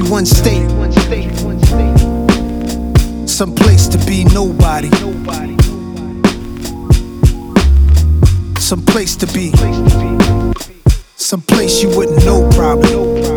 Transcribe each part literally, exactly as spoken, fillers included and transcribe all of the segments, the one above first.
one state. Some place to be nobody. Some place to be. Some place you wouldn't know probably.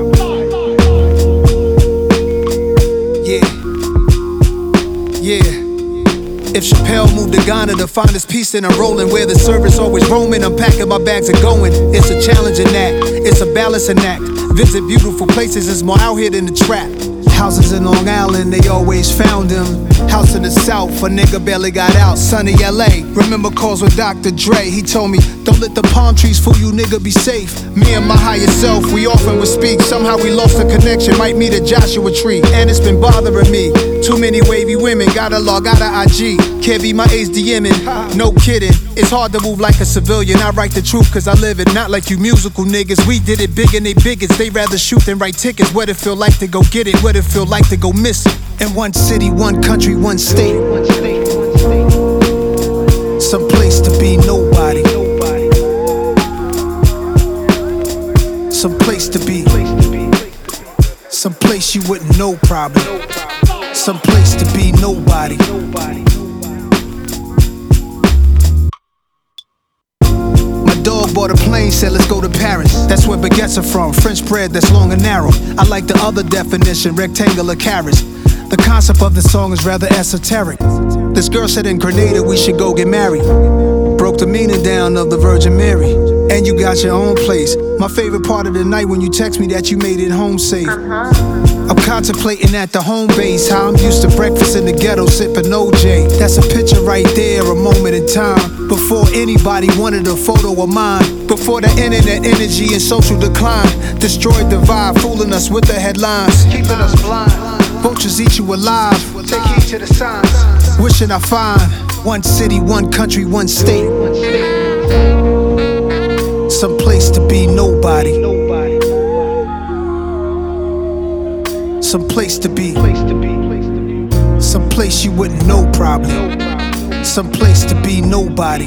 Yeah. Yeah. If Chappelle moved to Ghana to find his peace, then I'm rolling where the service always roaming. I'm packing my bags and going. It's a challenging act, it's a balancing act. Visit beautiful places, it's more out here than the trap. Houses in Long Island, they always found him. House in the South, a nigga barely got out. Sunny L A, remember calls with Doctor Dre. He told me, don't let the palm trees fool you, nigga, be safe. Me and my higher self, we often would speak. Somehow we lost the connection, might meet a Joshua tree. And it's been bothering me. Too many wavy women, gotta log out of I G. Can't be my age DMing, no kidding. It's hard to move like a civilian. I write the truth cause I live it, not like you musical niggas. We did it big and they bigots. They rather shoot than write tickets. What it feel like to go get it, what it feel like to go miss it. In one city, one country, one state. Some place to be nobody. Some place to be. Some place you wouldn't know probably. Some place to be nobody. My dog bought a plane, said let's go to Paris. That's where baguettes are from, French bread that's long and narrow. I like the other definition, rectangular carrots. The concept of the song is rather esoteric. This girl said in Grenada we should go get married. Broke the meaning down of the Virgin Mary. And you got your own place. My favorite part of the night when you text me that you made it home safe. I'm contemplating at the home base how I'm used to breakfast in the ghetto sipping O J. That's a picture right there, a moment in time. Before anybody wanted a photo of mine. Before the internet energy and social decline destroyed the vibe, fooling us with the headlines, keeping us blind. Vultures eat you alive. Take heed to the signs. Wishing I find one city, one country, one state. Some place to be nobody. Some place to be. Some place you wouldn't know probably. Some place to be nobody.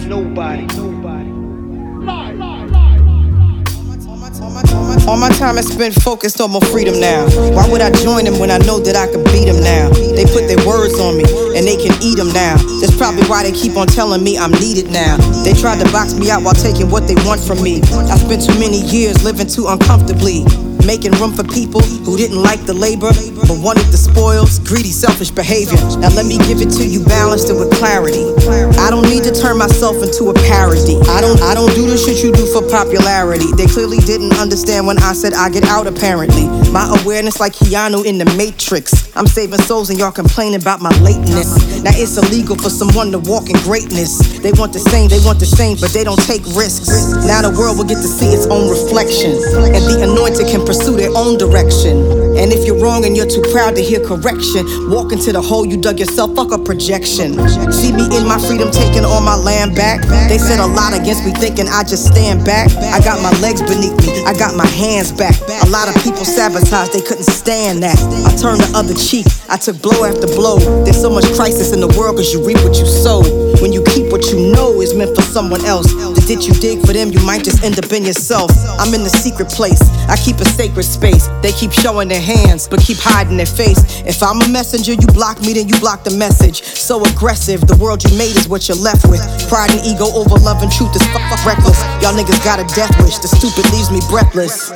All my time is spent focused on my freedom now. Why would I join them when I know that I can beat them now? They put their words on me, and they can eat them now. That's probably why they keep on telling me I'm needed now. They tried to box me out while taking what they want from me. I spent too many years living too uncomfortably, making room for people who didn't like the labor, but wanted the spoils, greedy, selfish behavior. Now let me give it to you balanced and with clarity. I don't need to turn myself into a parody. I don't I don't do the shit you do for popularity. They clearly didn't understand when I said I get out apparently. My awareness like Keanu in the Matrix. I'm saving souls and y'all complaining about my lateness. Now it's illegal for someone to walk in greatness. They want the same, they want the same, but they don't take risks. Now the world will get to see its own reflection, and the anointed can pursue their own direction. And if you're wrong and you're too proud to hear correction, walk into the hole you dug yourself, fuck a projection. See me in my freedom taking all my land back. They said a lot against me thinking I just stand back. I got my legs beneath me, I got my hands back. A lot of people sabotaged, they couldn't stand that. I turned the other cheek, I took blow after blow. There's so much crisis in the world cause you reap what you sow. When you keep what you know is meant for someone else, the ditch you dig for them, you might just end up in yourself. I'm in the secret place, I keep a sacred space. They keep showing their hands, but keep hiding their face. If I'm a messenger, you block me, then you block the message. So aggressive, the world you made is what you're left with. Pride and ego over love and truth is fuck, fuck reckless. Y'all niggas got a death wish, the stupid leaves me breathless.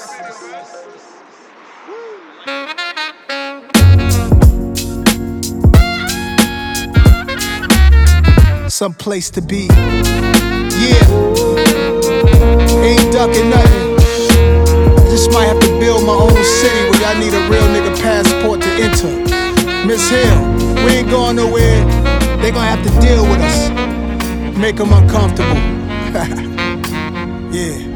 Some place to be. Yeah. Ain't ducking nothing. Just might have to build my own city where y'all need a real nigga passport to enter. Miss Hill, we ain't going nowhere. They gonna have to deal with us. Make them uncomfortable. Yeah.